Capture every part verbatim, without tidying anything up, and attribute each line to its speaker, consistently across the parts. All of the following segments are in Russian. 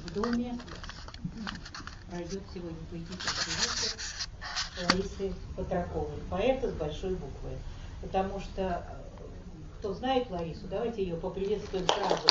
Speaker 1: в доме пройдет сегодня поэтический вечер Ларисы Патраковой, поэта с большой буквы. Потому что, кто знает Ларису, давайте ее поприветствуем сразу.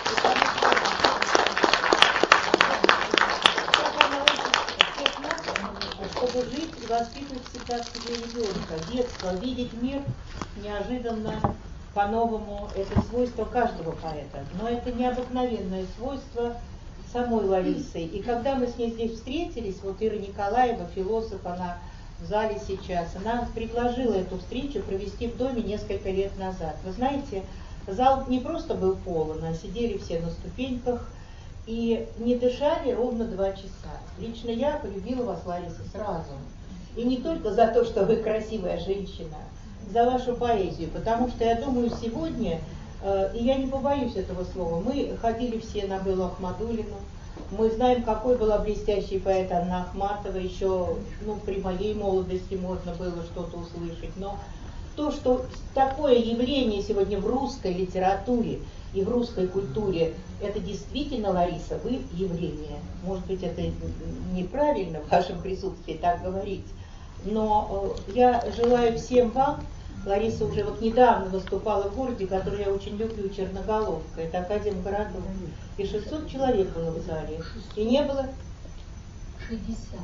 Speaker 1: Чтобы жить и воспитывать всегда в себе ребенка, детство, видеть мир неожиданно по-новому, это свойство каждого поэта. Но это необыкновенное свойство самой Ларисы. И когда мы с ней здесь встретились, вот Ира Николаева, философ, она в зале сейчас, она предложила эту встречу провести в доме несколько лет назад. Вы знаете, зал не просто был полон, а сидели все на ступеньках и не дышали ровно два часа. Лично я полюбила вас, Лариса, сразу. И не только за то, что вы красивая женщина, за вашу поэзию, потому что я думаю, сегодня, э, и я не побоюсь этого слова, мы ходили все на Беллу Ахмадуллину, мы знаем, какой была блестящий поэт Анна Ахматова, еще ну, при моей молодости можно было что-то услышать, но то, что такое явление сегодня в русской литературе и в русской культуре, это действительно, Лариса, вы явление. Может быть, это неправильно в вашем присутствии так говорить, но э, я желаю всем вам. Лариса уже вот недавно выступала в городе, который я очень люблю, Черноголовка, это Академгородок, и шестьсот человек было в зале, и не было
Speaker 2: шестьдесят.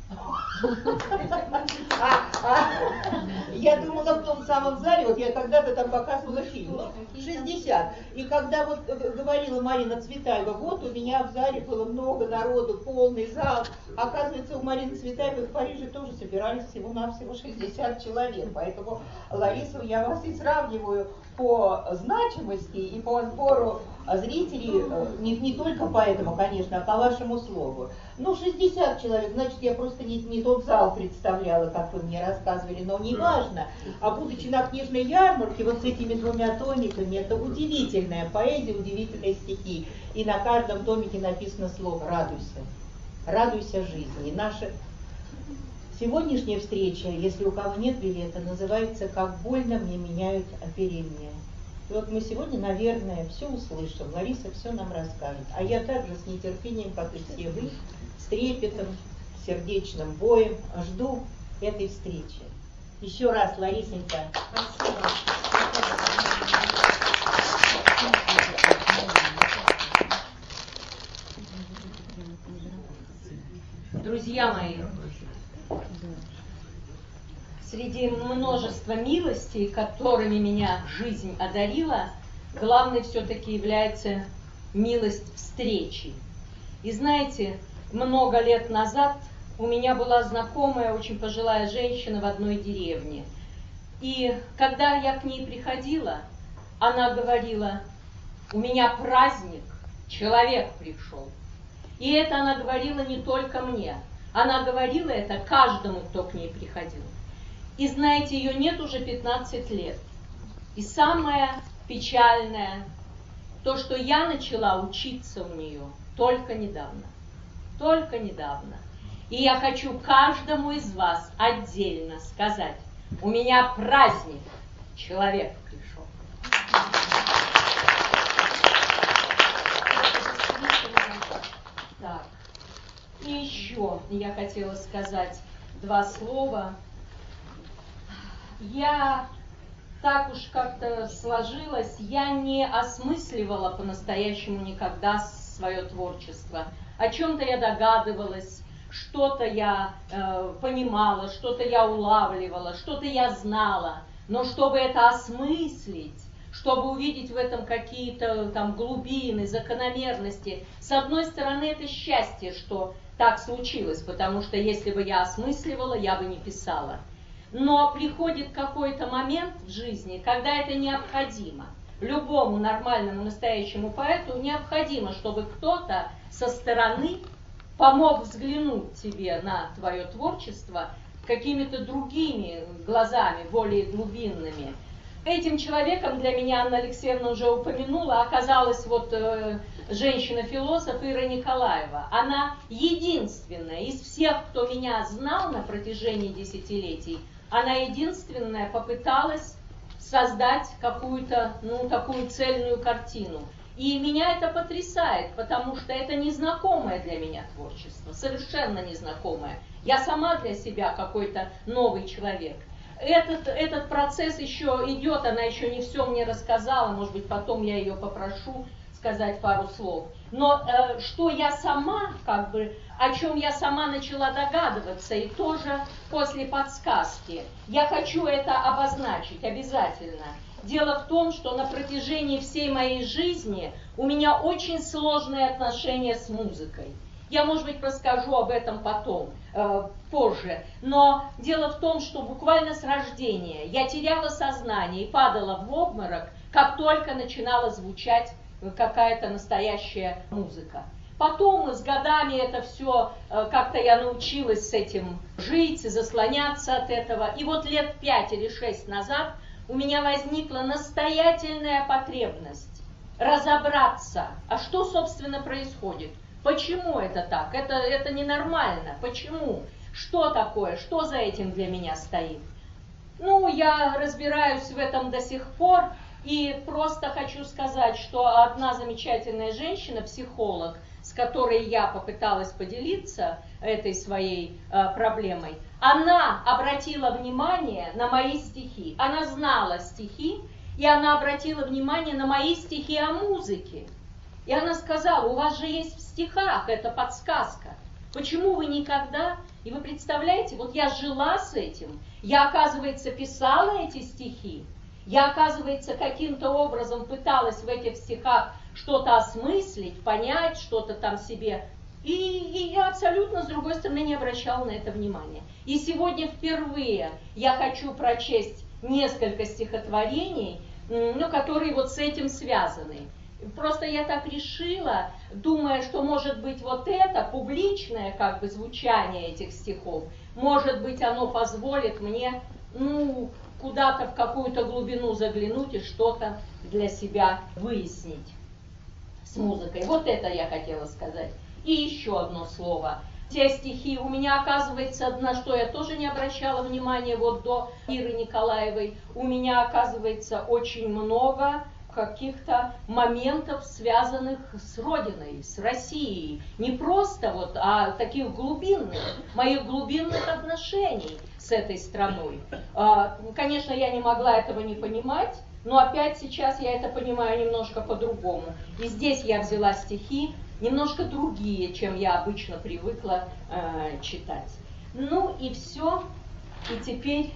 Speaker 1: А, а, я думала в том самом зале, вот я когда-то там показывала фильм, ну, шестьдесят. И когда вот говорила Марина Цветаева, вот у меня в зале было много народу, полный зал. Оказывается, у Марины Цветаевой в Париже тоже собирались всего-навсего шестьдесят человек. Поэтому, Лариса, я вас и сравниваю по значимости и по сбору зрителей, не, не только поэтому, конечно, а по вашему слову. Ну, шестьдесят человек, значит, я просто не, не тот зал представляла, как вы мне рассказывали, но не важно. А будучи на книжной ярмарке, вот с этими двумя томиками, это удивительная поэзия, удивительные стихи. И на каждом томике написано слово «радуйся». Радуйся жизни. Наша сегодняшняя встреча, если у кого нет билета, называется «Как больно мне меняют оперение». И вот мы сегодня, наверное, все услышим. Лариса все нам расскажет. А я также с нетерпением, как и все вы, с трепетом, сердечным боем жду этой встречи. Еще раз, Ларисенька. Спасибо.
Speaker 2: Друзья мои, среди множества милостей, которыми меня жизнь одарила, главной все-таки является милость встречи. И знаете, много лет назад у меня была знакомая, очень пожилая женщина в одной деревне. И когда я к ней приходила, она говорила: у меня праздник, человек пришел. И это она говорила не только мне, она говорила это каждому, кто к ней приходил. И знаете, ее нет уже пятнадцать лет. И самое печальное, то, что я начала учиться у нее только недавно. Только недавно. И я хочу каждому из вас отдельно сказать: у меня праздник, человек пришел. Так. И еще я хотела сказать два слова. Я, так уж как-то сложилось, я не осмысливала по-настоящему никогда свое творчество. О чем-то я догадывалась, что-то я э, понимала, что-то я улавливала, что-то я знала. Но чтобы это осмыслить, чтобы увидеть в этом какие-то там глубины, закономерности, с одной стороны, это счастье, что так случилось, потому что если бы я осмысливала, я бы не писала. Но приходит какой-то момент в жизни, когда это необходимо. Любому нормальному настоящему поэту необходимо, чтобы кто-то со стороны помог взглянуть тебе на твое творчество какими-то другими глазами, более глубинными. Этим человеком для меня, Анна Алексеевна уже упомянула, оказалась вот э, женщина-философ Ира Николаева. Она единственная из всех, кто меня знал на протяжении десятилетий, она единственная попыталась создать какую-то, ну, такую цельную картину. И меня это потрясает, потому что это незнакомое для меня творчество, совершенно незнакомое. Я сама для себя какой-то новый человек. Этот, этот процесс еще идет, она еще не все мне рассказала, может быть, потом я ее попрошу сказать пару слов. Но э, что я сама, как бы, о чем я сама начала догадываться, и тоже после подсказки, я хочу это обозначить обязательно. Дело в том, что на протяжении всей моей жизни у меня очень сложные отношения с музыкой. Я, может быть, расскажу об этом потом, э, позже. Но дело в том, что буквально с рождения я теряла сознание и падала в обморок, как только начинала звучать какая-то настоящая музыка. Потом с годами это все, э, как-то я научилась с этим жить, заслоняться от этого. И вот лет пять или шесть назад у меня возникла настоятельная потребность разобраться, а что, собственно, происходит. Почему это так? Это, это ненормально. Почему? Что такое? Что за этим для меня стоит? Ну, я разбираюсь в этом до сих пор, и просто хочу сказать, что одна замечательная женщина, психолог, с которой я попыталась поделиться этой своей э, проблемой, она обратила внимание на мои стихи. Она знала стихи, и она обратила внимание на мои стихи о музыке. И она сказала: у вас же есть в стихах эта подсказка. Почему вы никогда... И вы представляете, вот я жила с этим, я, оказывается, писала эти стихи, я, оказывается, каким-то образом пыталась в этих стихах что-то осмыслить, понять, что-то там себе... И, и я абсолютно, с другой стороны, не обращала на это внимания. И сегодня впервые я хочу прочесть несколько стихотворений, ну, которые вот с этим связаны. Просто я так решила, думая, что, может быть, вот это публичное как бы звучание этих стихов, может быть, оно позволит мне, ну, куда-то в какую-то глубину заглянуть и что-то для себя выяснить с музыкой. Вот это я хотела сказать. И еще одно слово. Те стихи у меня, оказывается, на что я тоже не обращала внимания вот до Иры Николаевой, у меня, оказывается, очень много каких-то моментов, связанных с Родиной, с Россией. Не просто вот, а таких глубинных, моих глубинных отношений с этой страной. Конечно, я не могла этого не понимать, но опять сейчас я это понимаю немножко по-другому. И здесь я взяла стихи, немножко другие, чем я обычно привыкла э, читать. Ну и все. И теперь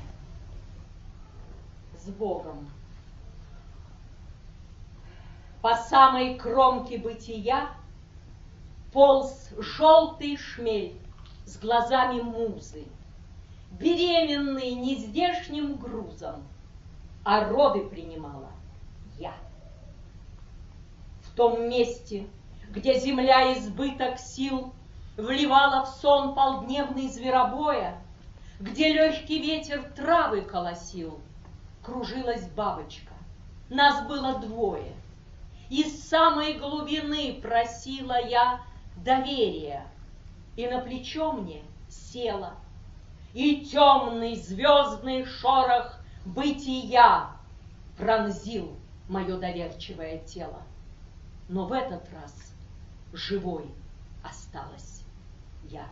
Speaker 2: с Богом. По самой кромке бытия полз желтый шмель с глазами музы, беременный нездешним грузом, а роды принимала я. В том месте, где земля избыток сил вливала в сон полдневный зверобоя, где легкий ветер травы колосил, кружилась бабочка, нас было двое. Из самой глубины просила я доверия, и на плечо мне села, и темный звездный шорох бытия пронзил мое доверчивое тело. Но в этот раз живой осталась я.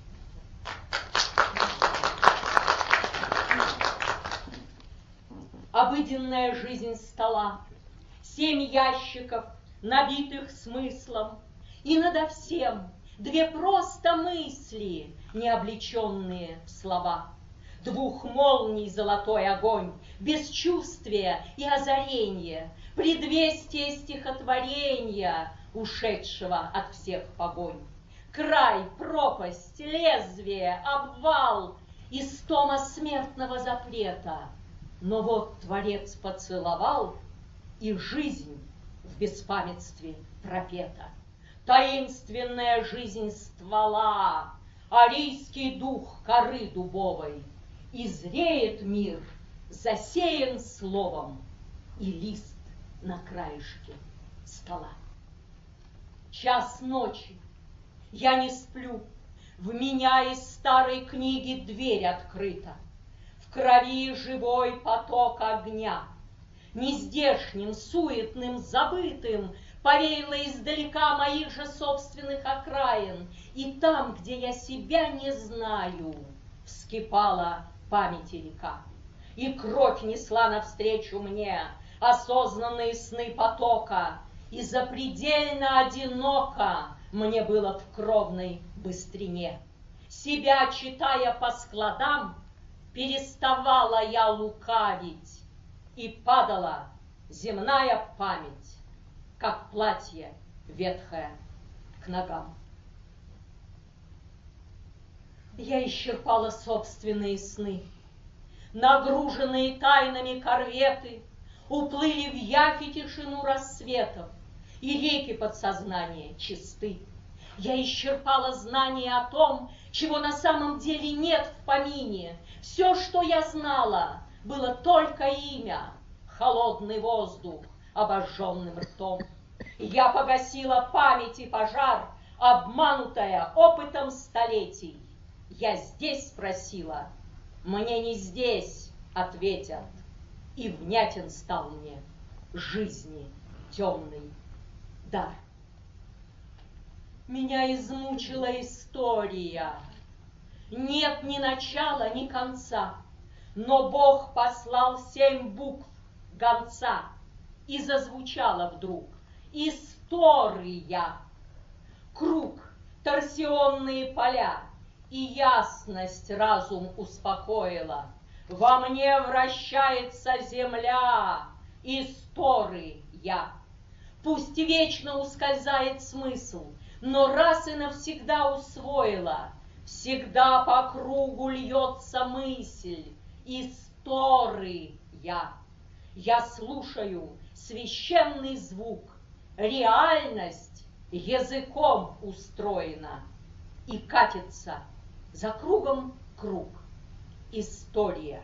Speaker 2: Обыденная жизнь стола, семь ящиков, набитых смыслом, и надо всем две просто мысли, не облеченные в слова. Двух молний золотой огонь, бесчувствие и озаренье, предвестие стихотворения, ушедшего от всех погонь. Край, пропасть, лезвие, обвал, истома смертного запрета. Но вот Творец поцеловал, и жизнь в беспамятстве пропета. Таинственная жизнь ствола, арийский дух коры дубовой, и зреет мир, засеян словом, и лист на краешке стола. Час ночи, я не сплю, в меня из старой книги дверь открыта, в крови живой поток огня, нездешним, суетным, забытым повеяло издалека моих же собственных окраин, и там, где я себя не знаю, вскипала памяти река, и кровь несла навстречу мне осознанные сны потока, и запредельно одиноко мне было в кровной быстрине. Себя читая по складам, переставала я лукавить, и падала земная память, как платье ветхое к ногам. Я исчерпала собственные сны. Нагруженные тайнами корветы уплыли в явь и тишину рассветов, и реки подсознания чисты. Я исчерпала знания о том, чего на самом деле нет в помине. Все, что я знала, было только имя, холодный воздух, обожженным ртом. Я погасила память и пожар, обманутая опытом столетий. Я здесь спросила, мне не здесь ответят, и внятен стал мне жизни темный дар. Меня измучила история. Нет ни начала, ни конца, но Бог послал семь букв гонца, и зазвучала вдруг история. Круг, торсионные поля, и ясность разум успокоила. Во мне вращается земля, история. Пусть вечно ускользает смысл, но раз и навсегда усвоила. Всегда по кругу льется мысль, история. Я слушаю священный звук, реальность языком устроена, и катится за кругом круг, история.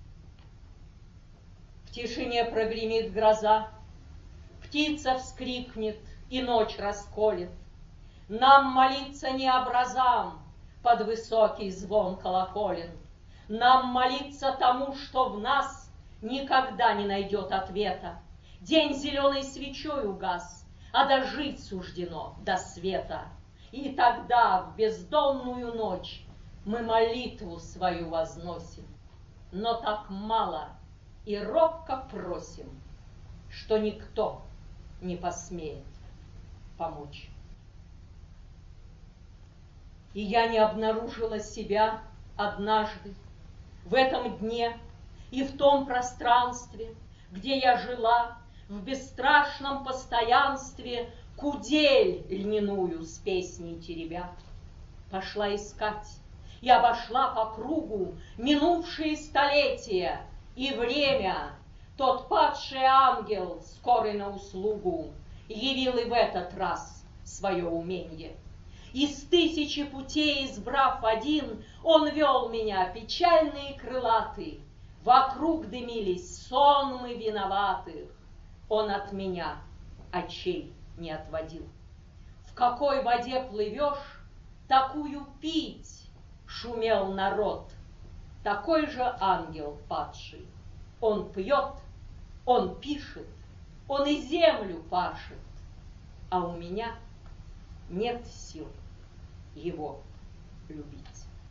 Speaker 2: В тишине прогремит гроза, птица вскрикнет и ночь расколет. Нам молиться не образам под высокий звон колоколен. Нам молиться тому, что в нас никогда не найдет ответа. День зеленой свечой угас, а дожить суждено до света. И тогда в бездонную ночь мы молитву свою возносим, но так мало и робко просим, что никто не посмеет помочь. И я не обнаружила себя однажды в этом дне и в том пространстве, где я жила в бесстрашном постоянстве, кудель льняную с песней теребя. Пошла искать и обошла по кругу минувшие столетия, и время, тот падший ангел, скорый на услугу, явил и в этот раз свое уменье. Из тысячи путей избрав один, он вел меня, печальный и крылатый. Вокруг дымились сонмы виноватых, он от меня очей не отводил. В какой воде плывешь, такую пить, шумел народ. Такой же ангел падший, он пьет, он пишет, он и землю пашет, а у меня нет сил его любить.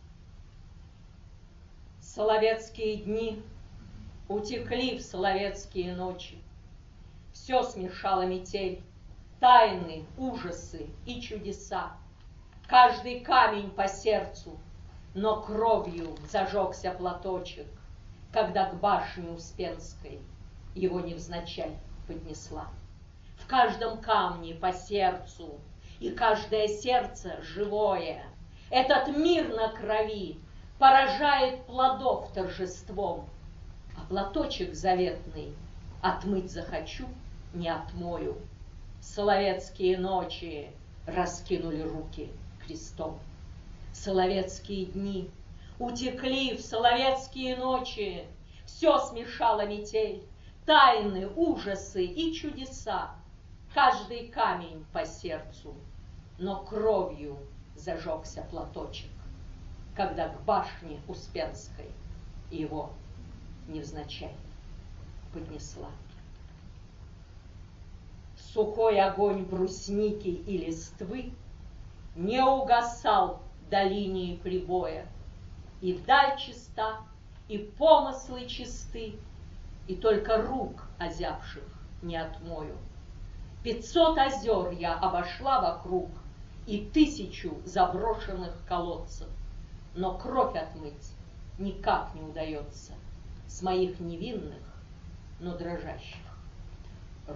Speaker 2: Соловецкие дни утекли в соловецкие ночи. Все смешала метель, тайны, ужасы и чудеса. Каждый камень по сердцу, но кровью зажегся платочек, когда к башне Успенской его невзначай поднесла. В каждом камне по сердцу, и каждое сердце живое. Этот мир на крови поражает плодов торжеством, а платочек заветный отмыть захочу, не отмою. Соловецкие ночи раскинули руки крестом. Соловецкие дни утекли в соловецкие ночи. Все смешала метель, тайны, ужасы и чудеса. Каждый камень по сердцу, но кровью зажегся платочек, когда к башне Успенской его невзначай поднесла. Сухой огонь брусники и листвы не угасал до линии прибоя. И даль чиста, и помыслы чисты, и только рук озябших не отмою. Пятьсот озер я обошла вокруг и тысячу заброшенных колодцев, но кровь отмыть никак не удается с моих невинных, но дрожащих рук.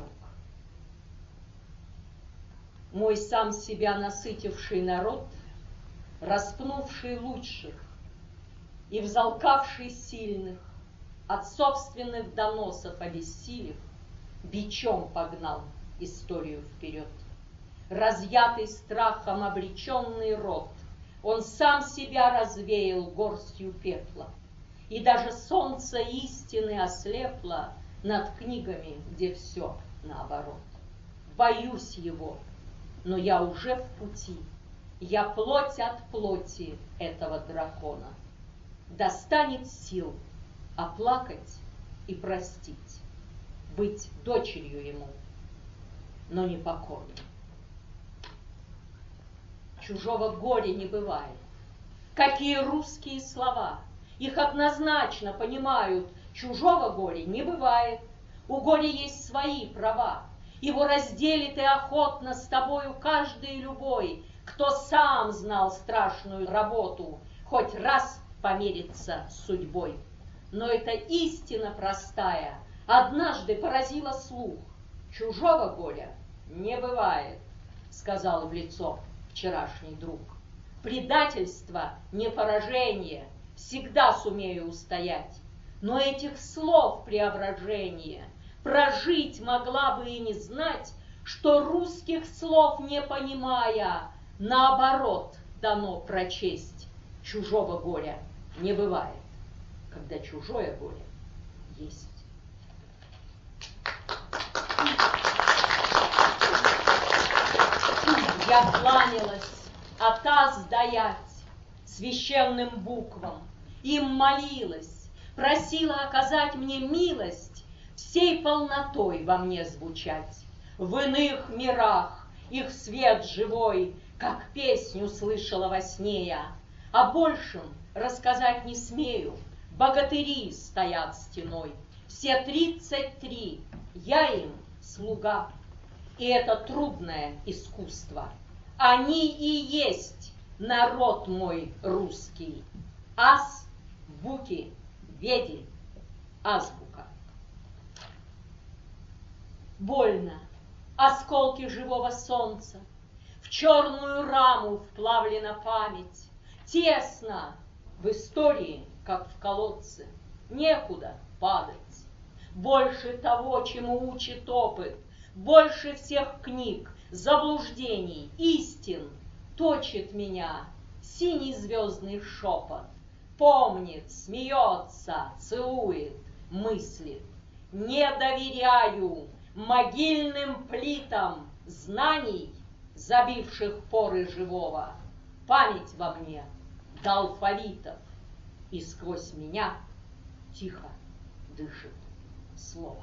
Speaker 2: Мой сам себя насытивший народ, распнувший лучших и взалкавший сильных, от собственных доносов обессилев, бичом погнал историю вперед. Разъятый страхом обреченный род, он сам себя развеял горстью пепла, и даже солнце истины ослепло над книгами, где все наоборот. Боюсь его, но я уже в пути, я плоть от плоти этого дракона. Достанет сил оплакать и простить, быть дочерью ему, но не покорной. Чужого горя не бывает. Какие русские слова! Их однозначно понимают. Чужого горя не бывает. У горя есть свои права. Его разделит и охотно с тобою каждый и любой, кто сам знал страшную работу, хоть раз помириться с судьбой. Но эта истина простая однажды поразила слух. Чужого горя не бывает, сказал в лицо вчерашний друг. Предательство не поражение, всегда сумею устоять. Но этих слов преображение прожить могла бы и не знать, что русских слов не понимая, наоборот дано прочесть. Чужого горя не бывает, когда чужое горе есть. Я кланялась, а таз даять священным буквам, им молилась, просила оказать мне милость, всей полнотой во мне звучать. В иных мирах их свет живой, как песню слышала во сне я, о большем рассказать не смею, богатыри стоят стеной, все тридцать три, я им слуга. И это трудное искусство. Они и есть народ мой русский. Ас, буки, веди, азбука. Больно, осколки живого солнца, в черную раму вплавлена память. Тесно, в истории, как в колодце, некуда падать. Больше того, чему учит опыт, больше всех книг, заблуждений, истин точит меня синий звездный шепот. Помнит, смеется, целует, мыслит. Не доверяю могильным плитам знаний, забивших поры живого. Память во мне до алфавитов, и сквозь меня тихо дышит слово.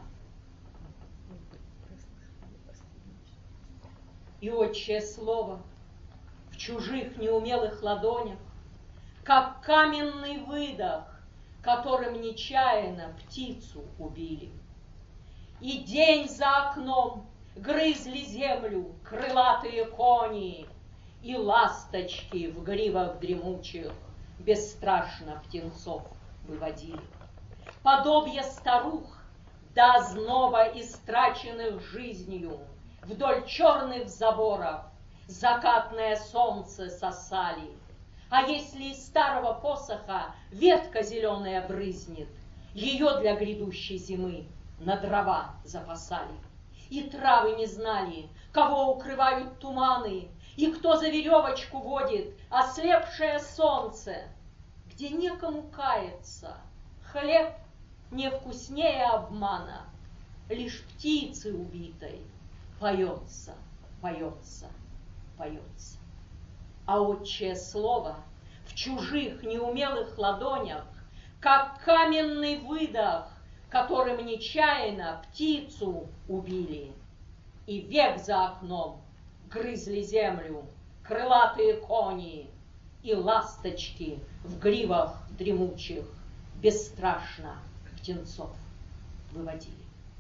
Speaker 2: И отчее слово в чужих неумелых ладонях, как каменный выдох, которым нечаянно птицу убили. И день за окном грызли землю крылатые кони, и ласточки в гривах дремучих бесстрашно птенцов выводили. Подобие старух до озноба истраченных жизнью вдоль черных заборов закатное солнце сосали. А если из старого посоха ветка зеленая брызнет, ее для грядущей зимы на дрова запасали. И травы не знали, кого укрывают туманы, и кто за веревочку водит ослепшее солнце, где некому каяться, хлеб не вкуснее обмана, лишь птицы убитой поется, поется, поется. А отчее слово в чужих неумелых ладонях, как каменный выдох, которым нечаянно птицу убили. и век за окном грызли землю крылатые кони, и ласточки в гривах дремучих бесстрашно птенцов выводили.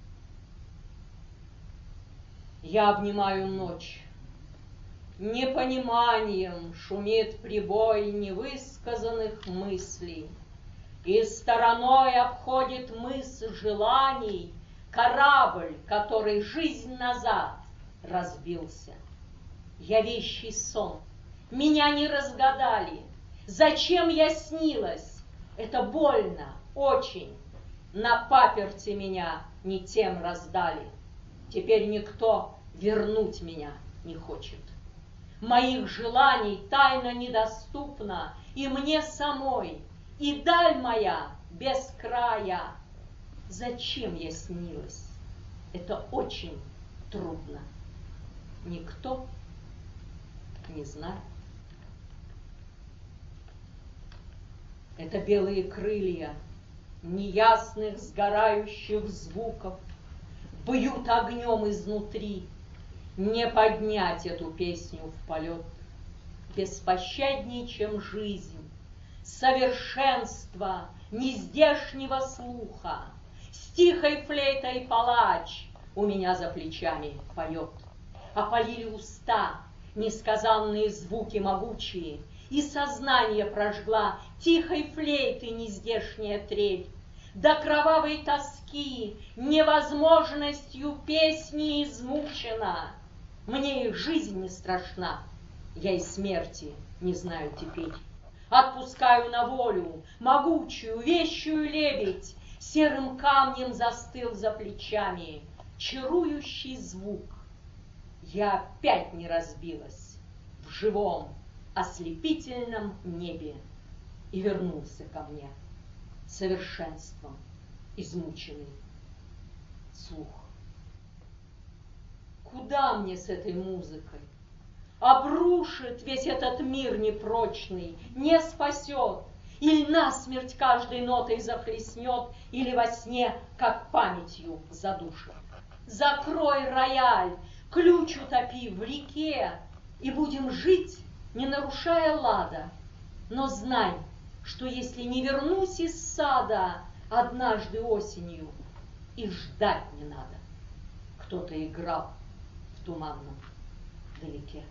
Speaker 2: Я обнимаю ночь, непониманием шумит прибой невысказанных мыслей, и стороной обходит мыс желаний корабль, который жизнь назад разбился. Я вещий сон, меня не разгадали. Зачем я снилась? Это больно, очень. На паперти меня не тем раздали. Теперь никто вернуть меня не хочет. Моих желаний тайна недоступна и мне самой, и даль моя без края. Зачем я снилась? Это очень трудно. Никто не знает. Это белые крылья неясных сгорающих звуков бьют огнем изнутри. Не поднять эту песню в полет. Беспощадней, чем жизнь, совершенство нездешнего слуха. С тихой флейтой палач у меня за плечами поет. Опалили уста несказанные звуки могучие, и сознание прожгла тихой флейты нездешняя трель. До кровавой тоски невозможностью песни измучена. Мне и жизнь не страшна, я и смерти не знаю теперь. Отпускаю на волю могучую, вещую лебедь, серым камнем застыл за плечами чарующий звук. Я опять не разбилась в живом, ослепительном небе и вернулся ко мне совершенством измученный слух. Куда мне с этой музыкой? Обрушит весь этот мир непрочный, не спасет, или насмерть каждой нотой захлестнет, или во сне, как памятью, задушит. Закрой рояль, ключ утопи в реке, и будем жить, не нарушая лада. Но знай, что если не вернусь из сада однажды осенью, и ждать не надо. Кто-то играл в туманном далеке.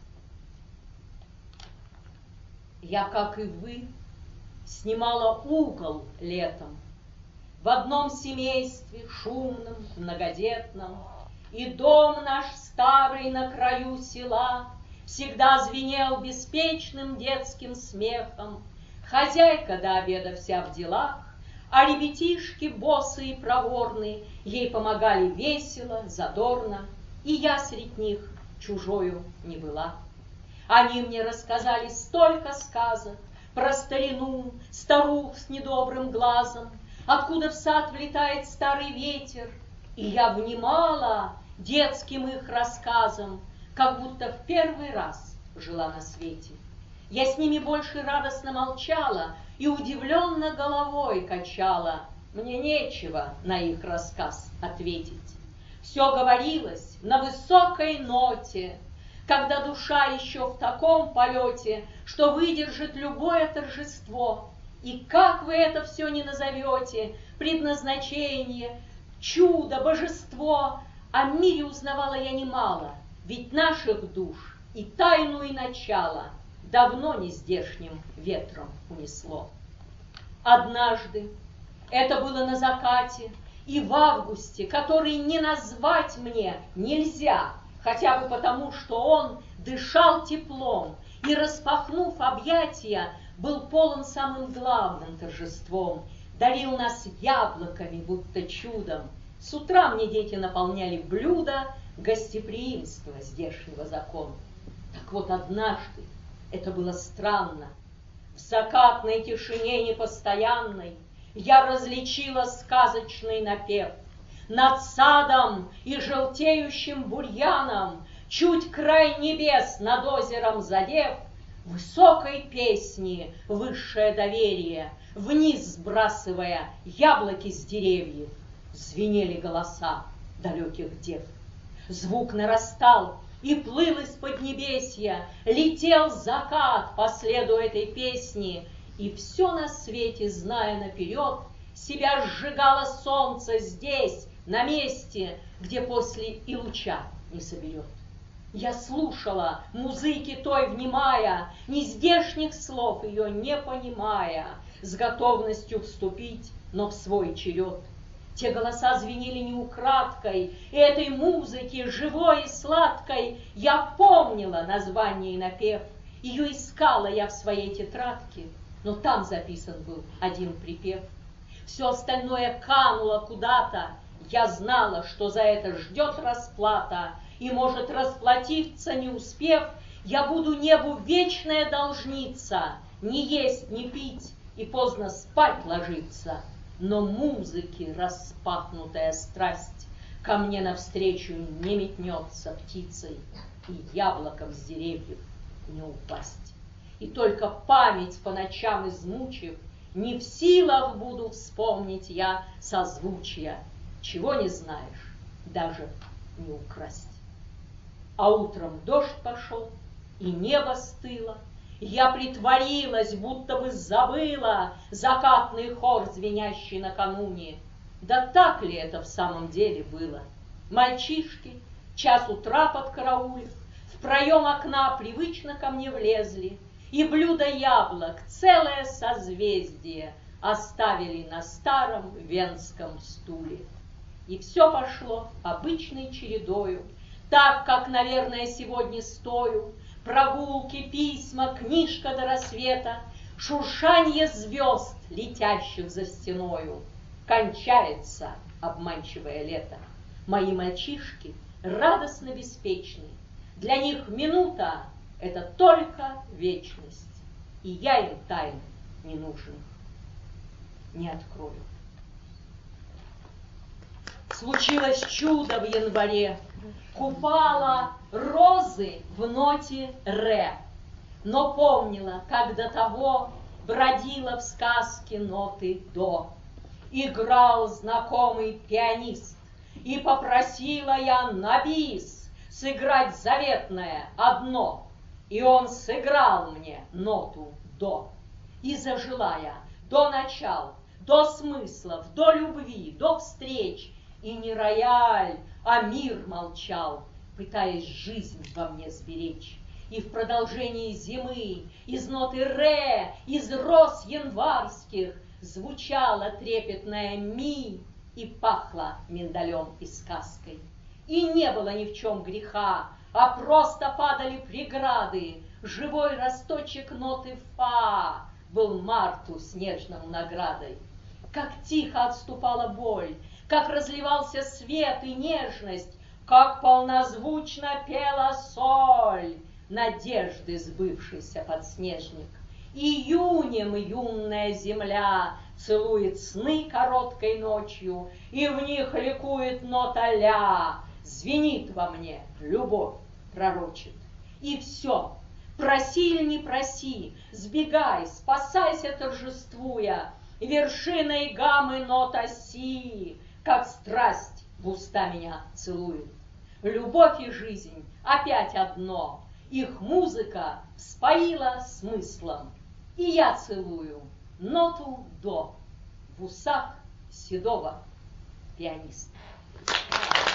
Speaker 2: Я, как и вы, снимала угол летом в одном семействе шумном, многодетном, и дом наш старый на краю села всегда звенел беспечным детским смехом. Хозяйка до обеда вся в делах, а ребятишки босые и проворные ей помогали весело, задорно, и я средь них чужою не была. Они мне рассказали столько сказок про старину, старух с недобрым глазом, откуда в сад влетает старый ветер, и я внимала детским их рассказам, как будто в первый раз жила на свете. Я с ними больше радостно молчала и удивленно головой качала. Мне нечего на их рассказ ответить. Все говорилось на высокой ноте, когда душа еще в таком полете, что выдержит любое торжество. И как вы это все не назовете, предназначение, чудо, божество, о мире узнавала я немало, ведь наших душ и тайну, и начало давно не здешним ветром унесло. Однажды, это было на закате, и в августе, который не назвать мне нельзя, хотя бы потому, что он дышал теплом и, распахнув объятия, был полон самым главным торжеством, дарил нас яблоками, будто чудом. С утра мне дети наполняли блюда гостеприимства здешнего закона. Так вот, однажды, это было странно, в закатной тишине непостоянной я различила сказочный напев. Над садом и желтеющим бурьяном, чуть край небес над озером задев, высокой песни высшее доверие, вниз сбрасывая яблоки с деревьев, звенели голоса далеких дев. Звук нарастал и плыл из-под небесья, летел закат по следу этой песни, и все на свете, зная наперед, себя сжигало солнце здесь, на месте, где после и луча не соберет. Я слушала музыки той, внимая, нездешних слов ее не понимая, с готовностью вступить, но в свой черед. Те голоса звенели не украдкой, и этой музыки, живой и сладкой, я помнила название и напев. Ее искала я в своей тетрадке, но там записан был один припев. Все остальное кануло куда-то, я знала, что за это ждет расплата, и, может, расплатиться не успев, я буду небу вечная должница, не есть, не пить и поздно спать ложиться. Но музыки распахнутая страсть ко мне навстречу не метнется птицей, и яблоком с деревьев не упасть. И только память по ночам измучив, не в силах буду вспомнить я созвучия, чего не знаешь, даже не украсть. А утром дождь пошел, и небо стыло. Я притворилась, будто бы забыла закатный хор, звенящий накануне. Да так ли это в самом деле было? Мальчишки, час утра подкараулив, в проем окна привычно ко мне влезли, и блюдо яблок, целое созвездие, оставили на старом венском стуле. И все пошло обычной чередою, так, как, наверное, сегодня стою. Прогулки, письма, книжка до рассвета, шуршанье звезд, летящих за стеною. Кончается обманчивое лето. Мои мальчишки радостно беспечны. Для них минута — это только вечность. И я им тайн ненужных не открою. Случилось чудо в январе. Купала розы в ноте ре, но помнила, как до того бродила в сказке ноты до. Играл знакомый пианист, и попросила я на бис сыграть заветное одно, и он сыграл мне ноту до. И зажила я до начал, до смыслов, до любви, до встреч, и не рояль, а мир молчал, пытаясь жизнь во мне сберечь. И в продолжении зимы из ноты ре, из роз январских звучала трепетная ми и пахла миндалем и сказкой. И не было ни в чем греха, а просто падали преграды. Живой росточек ноты фа был марту снежному наградой. Как тихо отступала боль, как разливался свет и нежность, как полнозвучно пела соль надежды сбывшийся подснежник. Июнем юная земля целует сны короткой ночью, и в них ликует нота ля, звенит во мне, любовь пророчит. И все, проси или не проси, сбегай, спасайся торжествуя, вершиной гаммы нота си, как страсть в уста меня целует. Любовь и жизнь опять одно, их музыка споила смыслом, и я целую ноту до в усах седого пианиста.